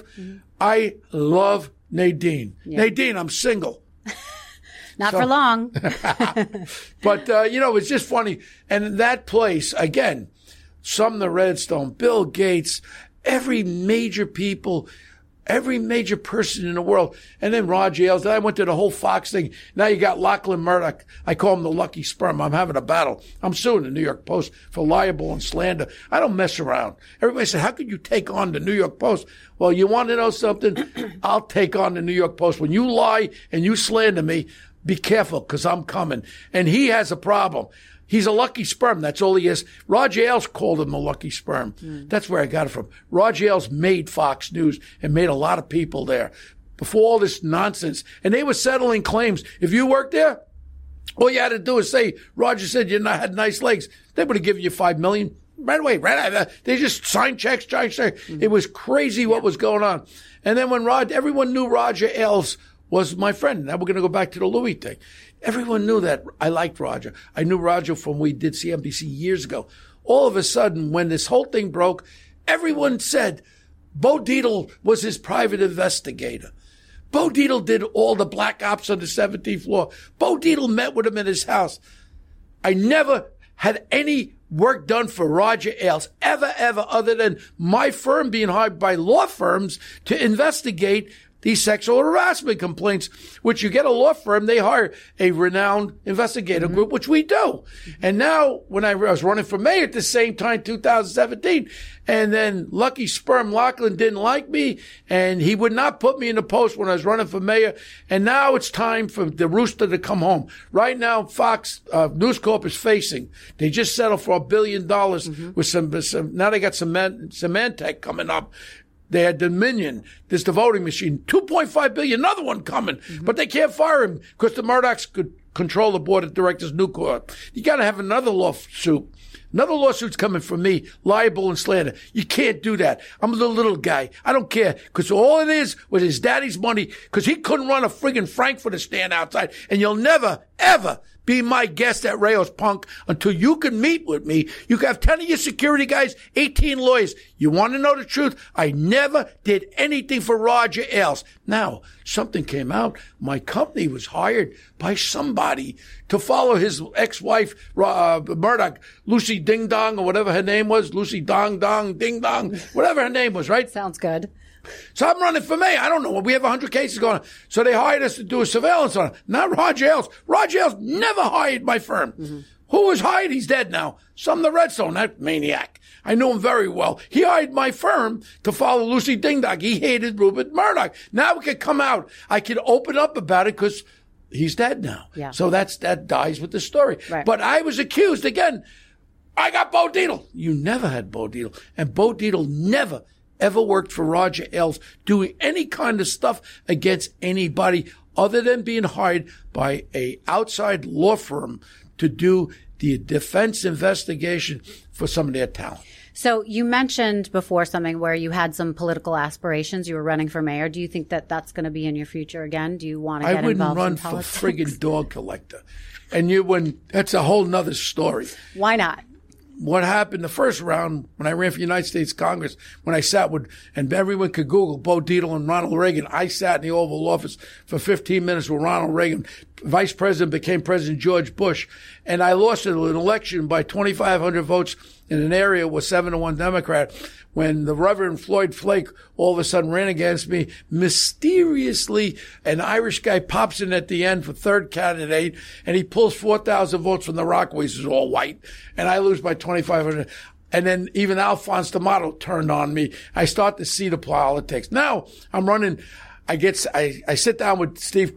I love Nadine. Yeah. Nadine, I'm single. Not for long. But, it's just funny. And in that place, again, Sumner Redstone, Bill Gates, every major person in the world. And then Roger Ailes. Then I went to the whole Fox thing. Now you got Lachlan Murdoch. I call him the lucky sperm. I'm having a battle. I'm suing the New York Post for libel and slander. I don't mess around. Everybody said, how could you take on the New York Post? Well, you want to know something? I'll take on the New York Post. When you lie and you slander me, be careful, because I'm coming. And he has a problem. He's a lucky sperm. That's all he is. Roger Ailes called him a lucky sperm. That's where I got it from. Roger Ailes made Fox News and made a lot of people there before all this nonsense. And they were settling claims. If you worked there, all you had to do is say, Roger said you had nice legs. They would have given you $5 million right away. They just signed checks. It was crazy what was going on. And then when everyone knew Roger Ailes was my friend. Now we're going to go back to the Louis thing. Everyone knew that I liked Roger. I knew Roger from we did CNBC years ago. All of a sudden, when this whole thing broke, everyone said Bo Dietl was his private investigator. Bo Dietl did all the black ops on the 17th floor. Bo Dietl met with him in his house. I never had any work done for Roger Ailes, ever, other than my firm being hired by law firms to investigate these sexual harassment complaints, which you get a law firm, they hire a renowned investigative group, which we do. And now, when I was running for mayor at the same time, 2017, and then Lucky Sperm Lachlan didn't like me, and he would not put me in the post when I was running for mayor. And now it's time for the rooster to come home. Right now, Fox News Corp is facing. They just settled for $1 billion with some. Now they got Symantec coming up. They had Dominion, this the voting machine, $2.5 billion, another one coming. But they can't fire him because the Murdochs could control the board of directors, Nucor. You got to have another lawsuit. Another lawsuit's coming from me, libel and slander. You can't do that. I'm the little guy. I don't care, because all it is was his daddy's money, because he couldn't run a friggin' Frankfurter stand outside. And you'll never, ever be my guest at Rayo's Punk until you can meet with me. You can have 10 of your security guys, 18 lawyers. You want to know the truth? I never did anything for Roger Ailes. Now, something came out. My company was hired by somebody to follow his ex-wife, Murdoch, Lucy Ding Dong, or whatever her name was. Lucy Dong Dong, Ding Dong, whatever her name was, right? Sounds good. So I'm running for mayor. I don't know. We have 100 cases going on. So they hired us to do a surveillance on it. Not Roger Ailes. Roger Ailes never hired my firm. Who was hired? He's dead now. Some of the Redstone, that maniac. I knew him very well. He hired my firm to follow Lucy Dingdong. He hated Rupert Murdoch. Now we could come out. I could open up about it because he's dead now. Yeah. So that dies with the story. Right. But I was accused again. I got Bo Dietl. You never had Bo Dietl. And Bo Dietl never, ever worked for Roger Ailes doing any kind of stuff against anybody other than being hired by a outside law firm to do the defense investigation for some of their talent. So you mentioned before something where you had some political aspirations. You were running for mayor. Do you think that that's going to be in your future again? Do you want to get involved in politics? I wouldn't run for friggin' dog collector. And that's a whole nother story. Why not? What happened the first round when I ran for United States Congress, when I sat with, and everyone could Google Bo Dietl and Ronald Reagan, I sat in the Oval Office for 15 minutes with Ronald Reagan. Vice President became President George Bush, and I lost an election by 2,500 votes in an area with 7-1 Democrat when the Reverend Floyd Flake all of a sudden ran against me. Mysteriously, an Irish guy pops in at the end for third candidate, and he pulls 4,000 votes from the Rockaways, who's all white, and I lose by 2,500. And then even Alphonse D'Amato turned on me. I start to see the politics. Now I'm running. I sit down with Steve,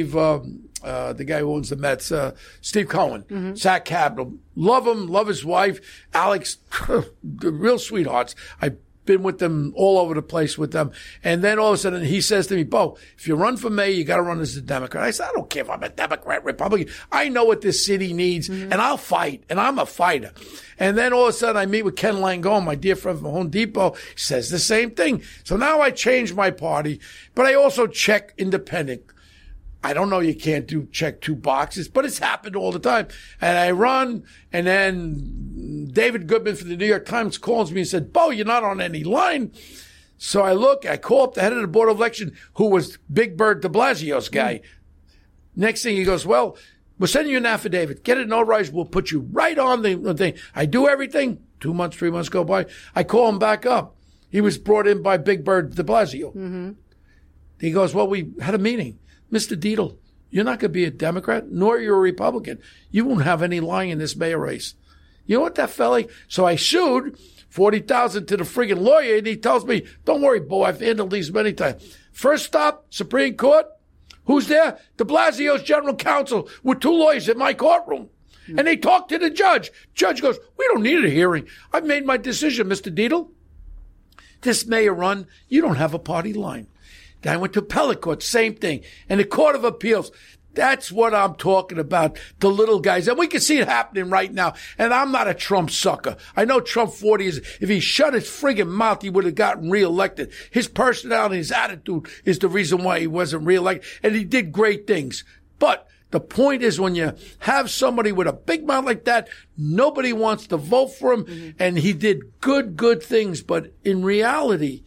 the guy who owns the Mets, Steve Cohen, Zach Capital. Love him, love his wife, Alex, the real sweethearts. I've been with them all over the place with them. And then all of a sudden he says to me, Bo, if you run for mayor, you got to run as a Democrat. I said, I don't care if I'm a Democrat, Republican. I know what this city needs, and I'll fight, and I'm a fighter. And then all of a sudden I meet with Ken Langone, my dear friend from Home Depot. He says the same thing. So now I change my party, but I also check independent. I don't know, you can't check 2 boxes, but it's happened all the time. And I run, and then David Goodman from the New York Times calls me and said, Bo, you're not on any line. So I call up the head of the Board of Election, who was Big Bird de Blasio's guy. Next thing he goes, well, we'll send you an affidavit. Get it notarized. We'll put you right on the thing. I do everything. 2 months, 3 months go by. I call him back up. He was brought in by Big Bird de Blasio. He goes, well, we had a meeting. Mr. Dietl, you're not going to be a Democrat, nor you're a Republican. You won't have any lying in this mayor race. You know what that felt like? So I sued $40,000 to the friggin' lawyer, and he tells me, don't worry, Bo, I've handled these many times. First stop, Supreme Court. Who's there? De Blasio's general counsel with 2 lawyers in my courtroom. And they talk to the judge. Judge goes, we don't need a hearing. I've made my decision, Mr. Dietl. This mayor run, you don't have a party line. Then I went to appellate court, same thing. And the Court of Appeals, that's what I'm talking about, the little guys. And we can see it happening right now. And I'm not a Trump sucker. I know Trump 40 is, if he shut his friggin' mouth, he would have gotten reelected. His personality, his attitude is the reason why he wasn't reelected. And he did great things. But the point is, when you have somebody with a big mouth like that, nobody wants to vote for him. And he did good things. But in reality,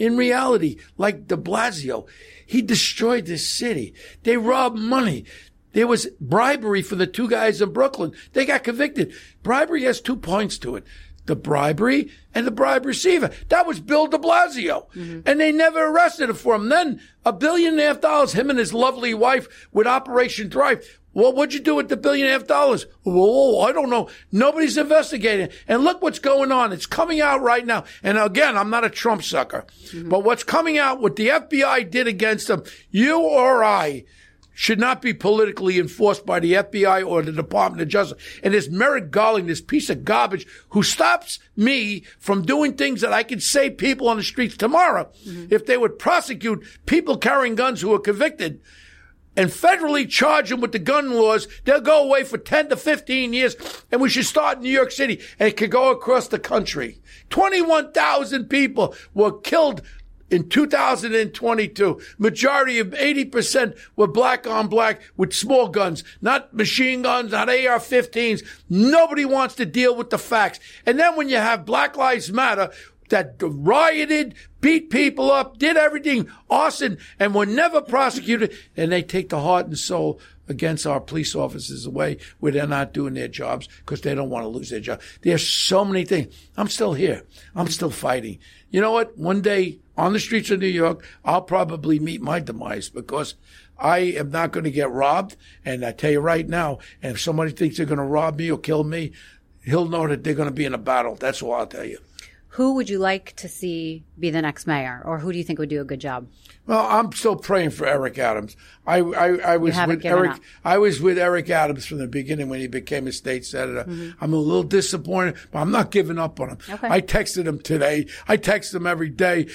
like de Blasio, he destroyed this city. They robbed money. There was bribery for the 2 guys in Brooklyn. They got convicted. Bribery has 2 points to it. The bribery and the bribe receiver. That was Bill de Blasio. And they never arrested him for him. Then $1.5 billion, him and his lovely wife with Operation Thrive. Well, what'd you do with the $1.5 billion? Whoa, I don't know. Nobody's investigating. And look what's going on. It's coming out right now. And again, I'm not a Trump sucker. But what's coming out, what the FBI did against him, you or I should not be politically enforced by the FBI or the Department of Justice. And this Merrick Garland, this piece of garbage, who stops me from doing things that I can save people on the streets tomorrow. If they would prosecute people carrying guns who are convicted and federally charge them with the gun laws, they'll go away for 10 to 15 years, and we should start in New York City, and it could go across the country. 21,000 people were killed in 2022. Majority of 80% were black on black with small guns, not machine guns, not AR-15s. Nobody wants to deal with the facts. And then when you have Black Lives Matter, that rioted, beat people up, did everything, arson, and were never prosecuted, and they take the heart and soul against our police officers the way where they're not doing their jobs because they don't want to lose their job. There's so many things. I'm still here. I'm still fighting. You know what? One day on the streets of New York, I'll probably meet my demise because I am not going to get robbed. And I tell you right now, and if somebody thinks they're going to rob me or kill me, he'll know that they're going to be in a battle. That's all I'll tell you. Who would you like to see be the next mayor, or who do you think would do a good job? Well, I'm still praying for Eric Adams. I was with Eric. I was with Eric Adams from the beginning when he became a state senator. I'm a little disappointed, but I'm not giving up on him. Okay. I texted him today. I text him every day.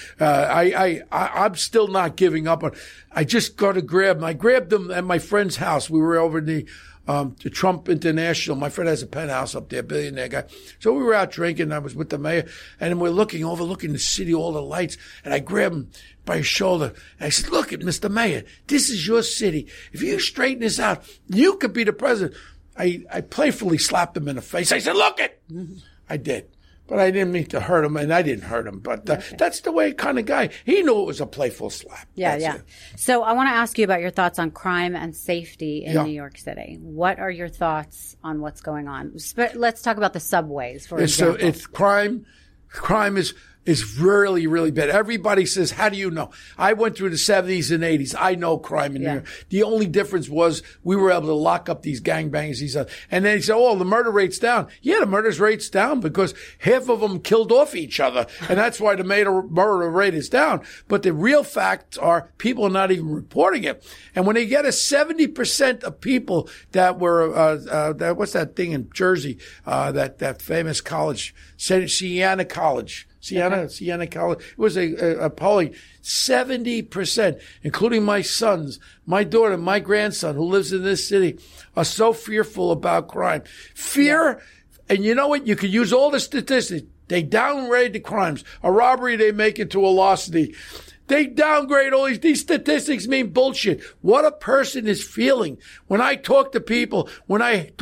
I'm still not giving up on. I just got to grab him. I grabbed him at my friend's house. We were over the Trump International. My friend has a penthouse up there, billionaire guy. So we were out drinking. I was with the mayor, and we're overlooking the city, all the lights. And I grabbed him by his shoulder, and I said, "Look, Mr. Mayor, this is your city. If you straighten this out, you could be the president." I playfully slapped him in the face. I said, "Look it." I did. But I didn't mean to hurt him, and I didn't hurt him. But that's the way kind of guy. He knew it was a playful slap. Yeah. So I want to ask you about your thoughts on crime and safety in New York City. What are your thoughts on what's going on? Let's talk about the subways, for example. So it's crime. Crime is really, really bad. Everybody says, how do you know? I went through the 70s and 80s. I know crime in New York. The only difference was we were able to lock up these gangbangers. And then he said, oh, the murder rate's down. Yeah, the murder rate's down because half of them killed off each other. And that's why the murder rate is down. But the real facts are people are not even reporting it. And when they get a 70% of people that were, what's that thing in Jersey, that famous college, Siena College. Siena College. It was a polling. 70%, including my sons, my daughter, my grandson who lives in this city, are so fearful about crime. Fear, and you know what? You could use all the statistics. They downgrade the crimes. A robbery, they make it to a larceny. They downgrade all these statistics mean bullshit. What a person is feeling when I talk to people who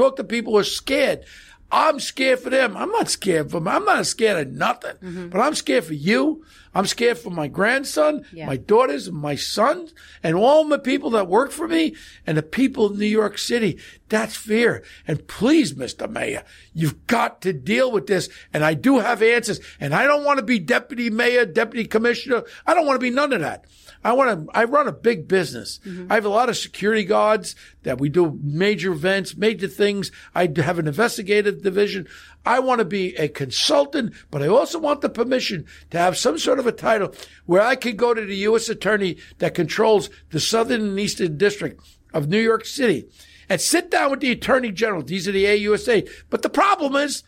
are scared. I'm scared for them. I'm not scared for them. I'm not scared of nothing. But I'm scared for you. I'm scared for my grandson, my daughters, and my sons, and all the people that work for me, and the people in New York City. That's fear. And please, Mr. Mayor, you've got to deal with this. And I do have answers. And I don't want to be deputy mayor, deputy commissioner. I don't want to be none of that. I run a big business. I have a lot of security guards that we do major events, major things. I have an investigative division. I want to be a consultant, but I also want the permission to have some sort of a title where I could go to the U.S. attorney that controls the Southern and Eastern District of New York City and sit down with the attorney general. These are the AUSA. But the problem is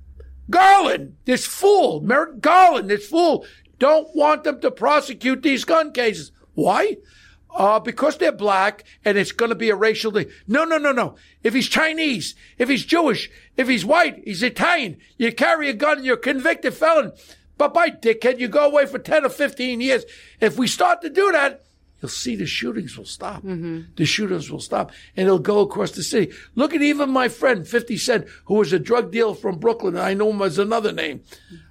Garland, this fool, Merrick Garland, this fool, don't want them to prosecute these gun cases. Why? Because they're black and it's going to be a racial thing. No. If he's Chinese, if he's Jewish, if he's white, he's Italian, you carry a gun and you're a convicted felon. But by dickhead, you go away for 10 or 15 years. If we start to do that, you'll see the shootings will stop. The shootings will stop and it'll go across the city. Look at even my friend, 50 Cent, who was a drug dealer from Brooklyn. I know him as another name.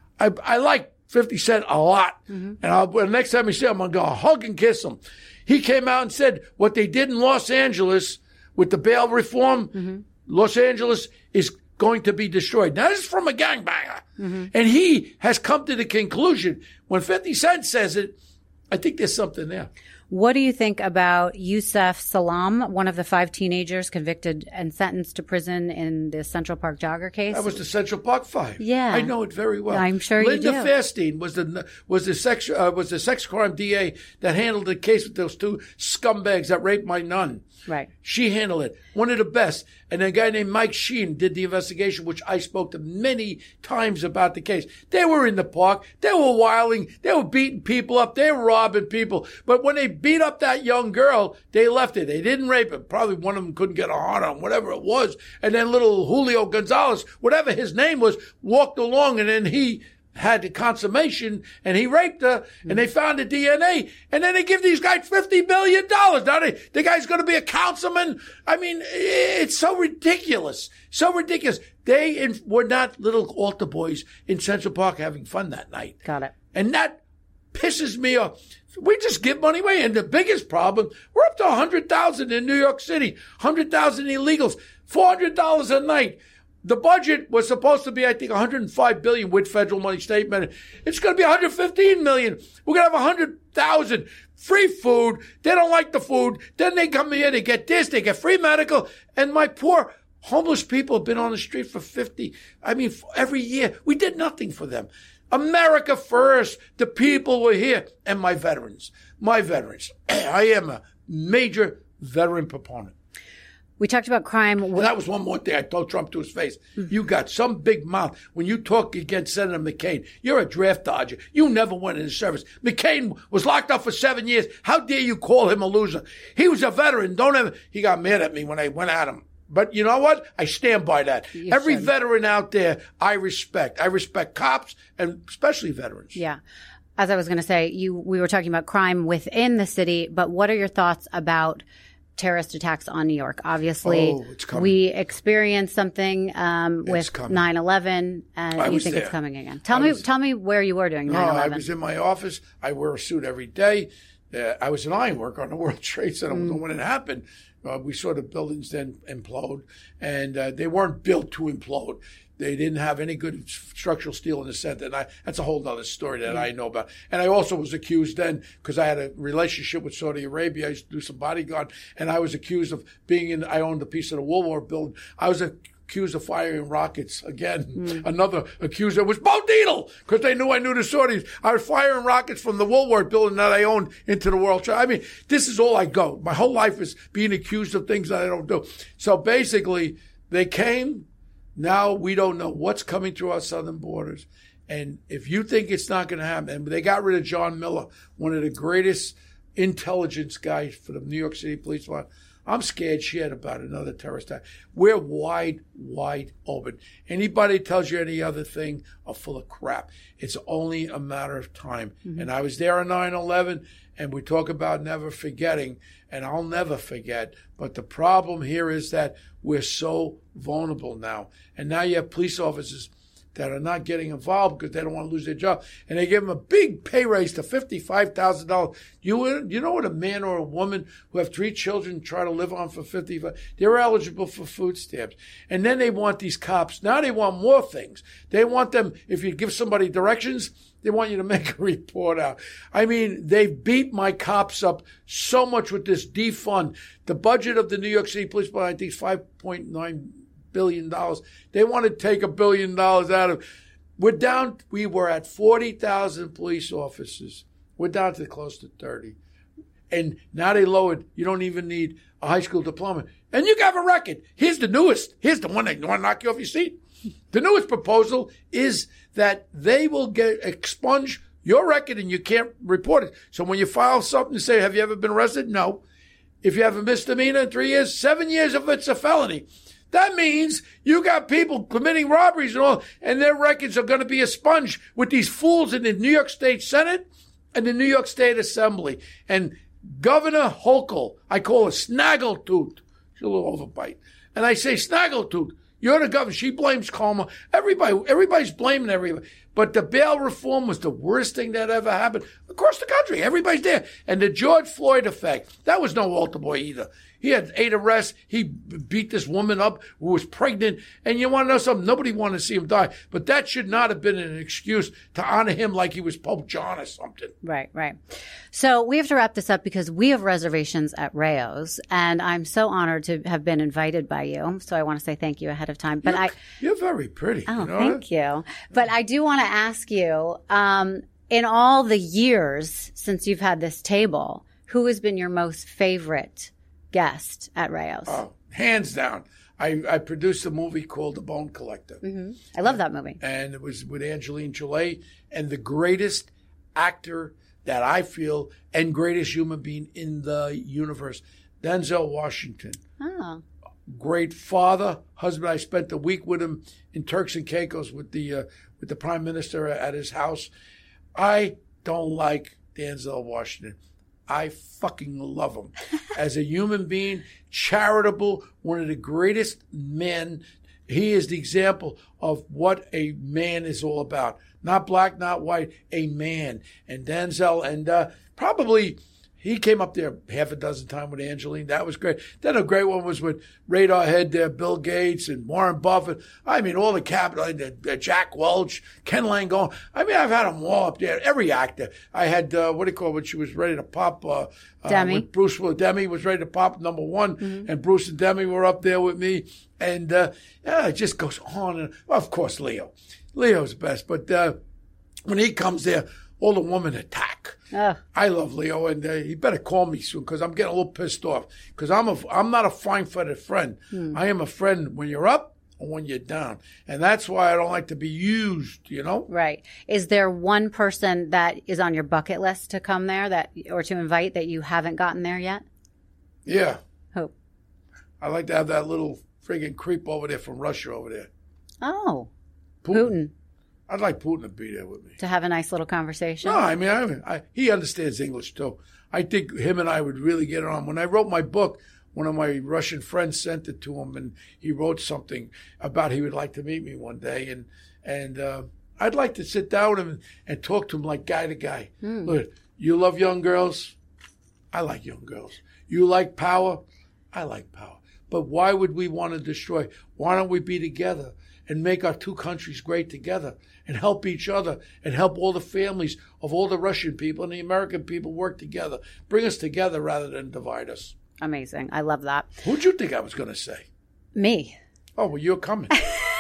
I like 50 Cent a lot. And the next time I see him, I'm going to go hug and kiss him. He came out and said what they did in Los Angeles with the bail reform, Los Angeles is going to be destroyed. Now, this is from a gangbanger. And he has come to the conclusion, when 50 Cent says it, I think there's something there. What do you think about Yusef Salaam, one of the 5 teenagers convicted and sentenced to prison in the Central Park jogger case? That was the Central Park 5. Yeah, I know it very well. I'm sure Linda you do. Fairstein was the sex crime DA that handled the case with those 2 scumbags that raped my nun. Right. She handled it. One of the best. And a guy named Mike Sheen did the investigation, which I spoke to many times about the case. They were in the park. They were wilding. They were beating people up. They were robbing people. But when they beat up that young girl, they left it. They didn't rape her. Probably one of them couldn't get a hard on, whatever it was. And then little Julio Gonzalez, whatever his name was, walked along and then he had the consummation and he raped her and they found the DNA and then they give these guys $50 million. Now the guy's going to be a councilman. I mean, it's so ridiculous. So ridiculous. They were not little altar boys in Central Park having fun that night. Got it. And that pisses me off. We just give money away. And the biggest problem, we're up to 100,000 in New York City, 100,000 illegals, $400 a night. The budget was supposed to be, I think, $105 billion with federal money, state money. It's going to be $115 million. We're going to have 100,000 free food. They don't like the food. Then they come here, they get this, they get free medical. And my poor homeless people have been on the street for every year. We did nothing for them. America first. The people were here. And my veterans. I am a major veteran proponent. We talked about crime. And that was one more thing I told Trump to his face. Mm-hmm. You got some big mouth when you talk against Senator McCain. You're a draft dodger. You never went in the service. McCain was locked up for 7 years. How dare you call him a loser? He was a veteran. He got mad at me when I went at him. But you know what? I stand by that. Every veteran out there, I respect. I respect cops and especially veterans. Yeah. As I was going to say, we were talking about crime within the city, but what are your thoughts about terrorist attacks on New York? Obviously, we experienced something with 9/11, and you think it's coming again. Tell me where you were during 9/11. I was in my office. I wear a suit every day. I was an iron worker on the World Trade Center when it happened. We saw the buildings then implode, and they weren't built to implode. They didn't have any good structural steel in the center. And that's a whole other story that I know about. And I also was accused then, because I had a relationship with Saudi Arabia. I used to do some bodyguard, and I was accused of I owned a piece of the Woolworth building. I was accused of firing rockets. Again, another accuser was Bo Dietl, because they knew I knew the Saudis. I was firing rockets from the Woolworth building that I owned into the World Trade. I mean, this is all I go. My whole life is being accused of things that I don't do. So basically, they came. Now we don't know what's coming through our southern borders. And if you think it's not going to happen, and they got rid of John Miller, one of the greatest intelligence guys for the New York City Police Department, I'm scared shit about another terrorist attack. We're wide open. Anybody tells you any other thing are full of crap. It's only a matter of time. Mm-hmm. And I was there on 9/11, and we talk about never forgetting, and I'll never forget. But the problem here is that we're so vulnerable now. And now you have police officers that are not getting involved because they don't want to lose their job. And they give them a big pay raise to $55,000. You know what a man or a woman who have 3 children try to live on for $55,000? They're eligible for food stamps. And then they want these cops. Now they want more things. They want them, if you give somebody directions, they want you to make a report out. I mean, they've beat my cops up so much with this defund. The budget of the New York City Police Department, I think, is $5.9 billion. They want to take $1 billion out of. We were at 40,000 police officers. We're down to close to 30. And now they lowered. You don't even need a high school diploma. And you have a record. Here's the newest. Here's the one that want to knock you off your seat. The newest proposal is that they will expunge your record and you can't report it. So when you file something to say, have you ever been arrested? No. If you have a misdemeanor in 3 years, 7 years if it's a felony. That means you got people committing robberies and all, and their records are going to be expunged with these fools in the New York State Senate and the New York State Assembly. And Governor Hochul, I call her Snaggletooth. She's a little overbite. And I say, Snaggletooth, you're the governor. She blames Cuomo. Everybody's blaming everybody. But the bail reform was the worst thing that ever happened across the country. Everybody's there. And the George Floyd effect, that was no altar boy either. He had 8 arrests. He beat this woman up who was pregnant. And you want to know something? Nobody wanted to see him die. But that should not have been an excuse to honor him like he was Pope John or something. Right. So we have to wrap this up because we have reservations at Rao's. And I'm so honored to have been invited by you. So I want to say thank you ahead of time. But you're very pretty. Oh, thank you. But I do want to ask you, in all the years since you've had this table, who has been your most favorite guest at Rao's? Oh, hands down. I produced a movie called The Bone Collector. Mm-hmm. I love that movie. And it was with Angelina Jolie and the greatest actor that I feel and greatest human being in the universe, Denzel Washington. Oh. Great father, husband. I spent a week with him in Turks and Caicos with the Prime Minister at his house. I don't like Denzel Washington. I fucking love him. As a human being, charitable, one of the greatest men he is the example of what a man is all about. Not black, not white, a man. And Denzel, and probably he came up there half a dozen times with Angeline. That was great. Then a great one was with Radar Head there, Bill Gates and Warren Buffett. I mean, all the capital, Jack Welch, Ken Langone. I mean, I've had them all up there. Every actor. I had, when she was ready to pop, Demi. Bruce Willis. Demi was ready to pop number one, and Bruce and Demi were up there with me. And it just goes on. And of course, Leo. Leo's the best. But when he comes there, all the women attack. I love Leo, and he better call me soon because I'm getting a little pissed off. Because I'm not a fine-footed friend. I am a friend when you're up or when you're down. And that's why I don't like to be used, you know? Right. Is there one person that is on your bucket list to come there or to invite that you haven't gotten there yet? Yeah. Who? I like to have that little friggin' creep over there from Russia over there. Oh. Putin. I'd like Putin to be there with me. To have a nice little conversation? No, I mean, he understands English, too. I think him and I would really get on. When I wrote my book, one of my Russian friends sent it to him, and he wrote something about he would like to meet me one day. And I'd like to sit down with him and talk to him like guy to guy. Look, you love young girls? I like young girls. You like power? I like power. But why would we want to destroy? Why don't we be together and make our two countries great together and help each other and help all the families of all the Russian people and the American people work together? Bring us together rather than divide us. Amazing. I love that. Who'd you think I was going to say? Me. Oh, well, you're coming.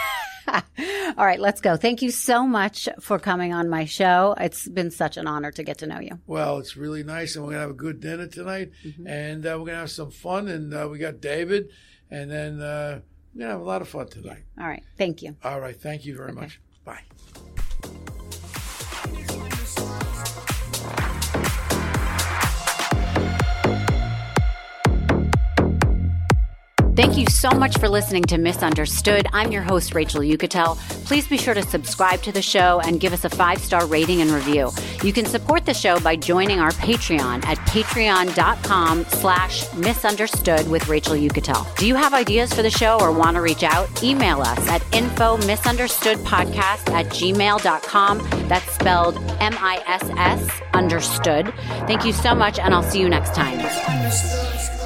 All right, let's go. Thank you so much for coming on my show. It's been such an honor to get to know you. Well, it's really nice, and we're going to have a good dinner tonight, and we're going to have some fun, and we got David, and then we're going to have a lot of fun tonight. All right. Thank you. All right. Thank you very much. Bye. Thank you so much for listening to Misunderstood. I'm your host, Rachel Uchitel. Please be sure to subscribe to the show and give us a 5-star rating and review. You can support the show by joining our Patreon at patreon.com/misunderstood with Rachel Uchitel. Do you have ideas for the show or want to reach out? Email us at info misunderstoodpodcast@gmail.com. That's spelled MISS understood. Thank you so much, and I'll see you next time.